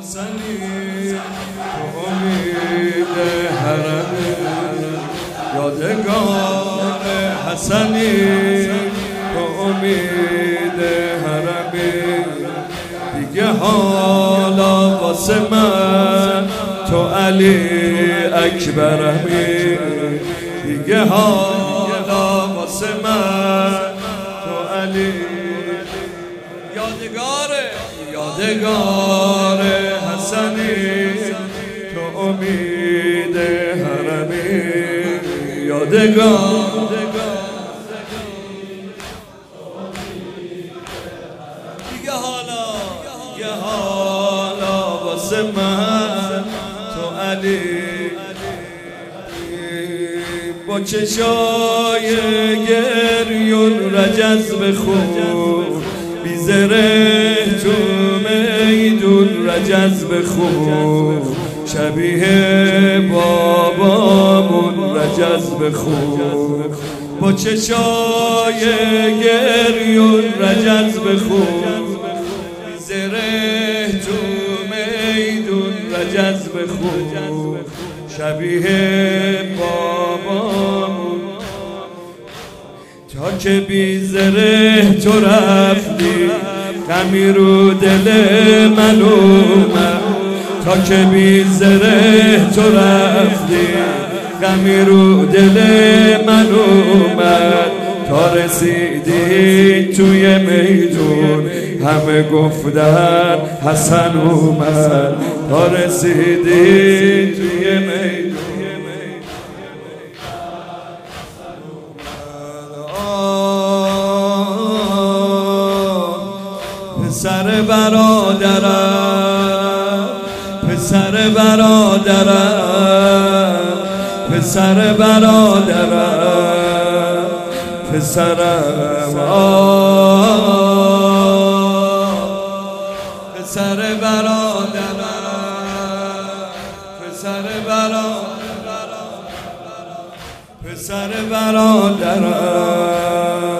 حسنی تو امید حرمی، یادگار حسنی تو امید حرمی. دیگه حالا واسه من تو علی اکبرمی، دیگه حالا واسه من تو علی. یادگار حسنی تو امید حرمی، یادگار. دیگه حالا واسه من تو علی. با چشای گریون رجز بخون، بی زره تو میدون رجز بخون، شبیه بابامون رجز بخون. با چشای گریون رجز بخون، بی زره تو میدون رجز بخون، شبیه بابامون. تا که بی زره تو رفتی غمی رو دل من اومد، تا که بی زره تو رفتی غمی رو دل من اومد. تا رسیدی توی میدون همه گفتن حسن اومد، تا رسیدی توی میدون. پسر برادرم، پسر برادرم، پسر برادرم، پسرم پسر برادرم، پسر برادرم، پسر برادرم،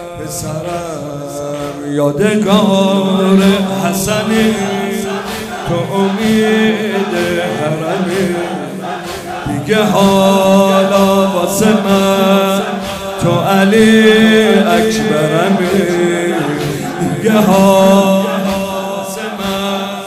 پسرم. یادگار حسنی تو امید حرمی، دیگه حالا واسه من تو علی اکبرمی، دیگه حالا واسه من.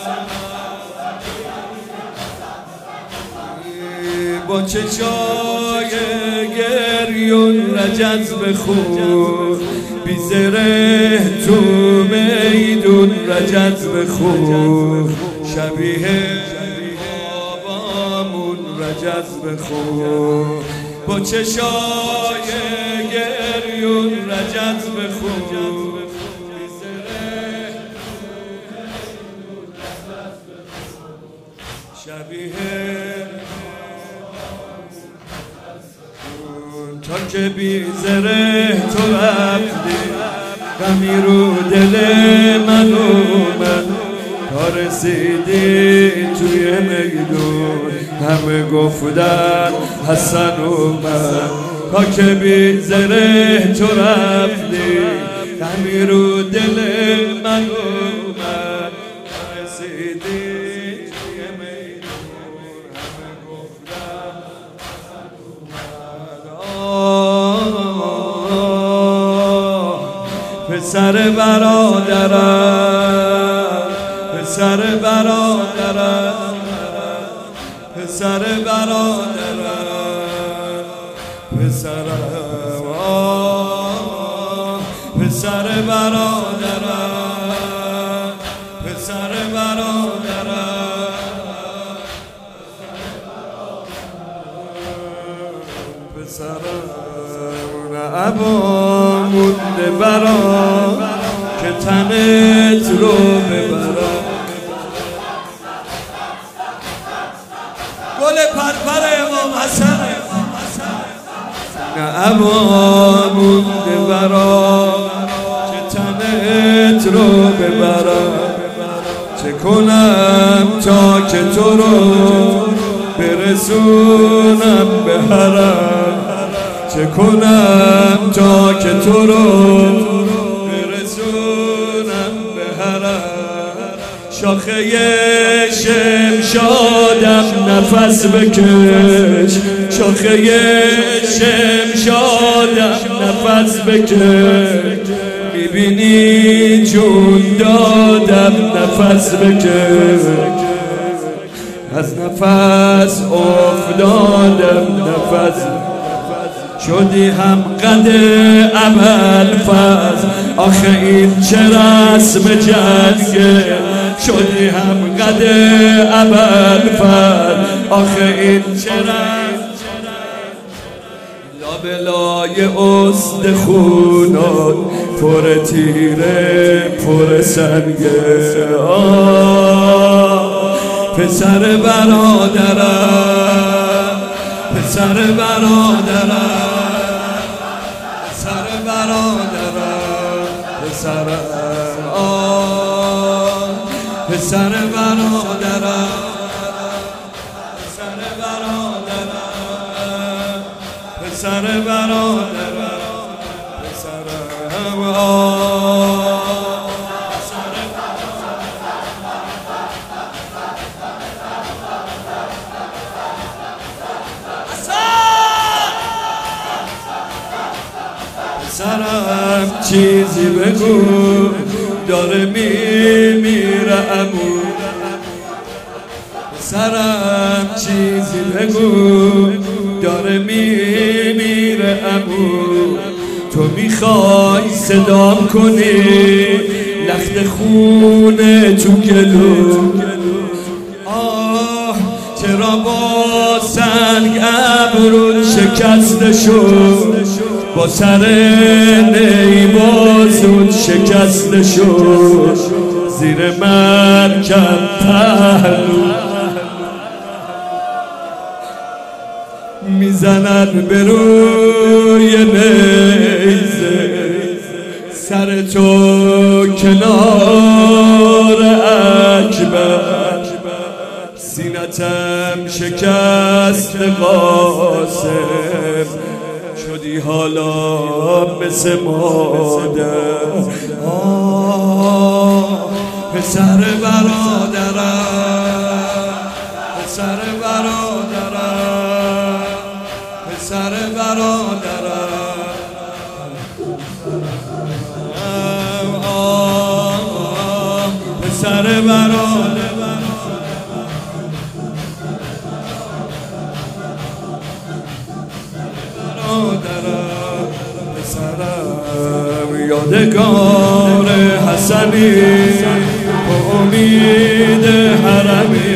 با چشای گریون رجز بخون، بی زره تو میدون رجز بخون، شبیه بابامون رجز بخون. با چشای گریون رجز بخون، بی زره شبیه. تا که بی زره تو رفتی غمی رو دل من اومد، تا رسیدی توی میدون همه گفتن حسن اومد. تا که بی زره تو رفتی غمی رو دل من اومد، تا رسیدی توی میدون همه گفتن حسن اومد. پسر برادرم، پسر برادرم، پسر برادرم، پسرم پسر برادرم، پسر برادرم، پسرم. ابا مونده برام که تنت رو ببرم، گل پرپر امام حسن. ابا مونده برام که تنت رو ببرم، چه کنم تا که تو رو برسونم به حرم، چه کنم تا که تو رو برسونم به حرم. شاخه شمشادم نفس بکش، شاخه شمشادم نفس بکش، میبینی جون دادم نفس بکش، از نفس افتادم نفس شدی هم قد ابوالفضل. آخه این چه رسم جنگه، شدی هم قد ابوالفضل. آخه این چه رسم لابلای استخونات پر تیره پر سنگه. پسر برادرم، پسر برادرم، پسر برادرم، پسرم، پسر برادرم، پسر برادرم، پسر برادرم، پسرم. سرم چیزی بگو داره میمیره عمو، سرم چیزی بگو داره میمیره عمو. تو میخوای صدام کنی لخت خونه تو گلو. آه چرا با سنگ ابرون شکسته شد، با سر نی بازون شکسته شد، زیر مرکب پهلو میزنن به روی نیزه. سر تو کنار اکبر، سینتم شکست قاسم، شدی حالا مثل مادر. پسر برادرم، پسر برادرم، پسر برادرم، پسر برادرم، پسرم. یادگار حسنی به امید حرمی،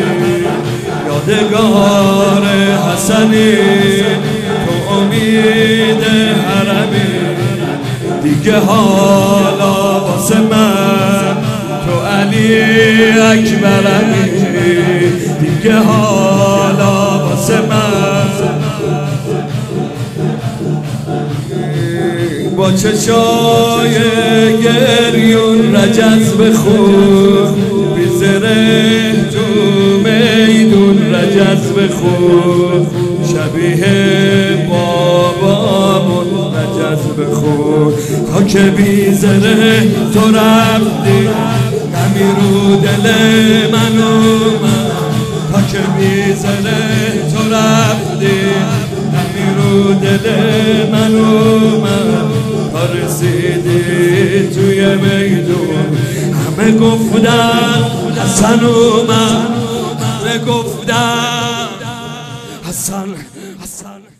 یادگار حسنی به امید حرمی. دیگه حالا واسه من تو علی اکبرمی، دیگه حالا واسه من با چشای گریون رجز بخون، بی زره تو میدون رجز بخون، شبیه بابامون رجز بخون. تا که بی زره تو رفتی غمی رو دل من اومد، تا که بی زره تو رفتی غمی رو دل من اومد. تا رسیدی توی میدون همه گفتن حسن اومد، همه گفتن حسن حسن.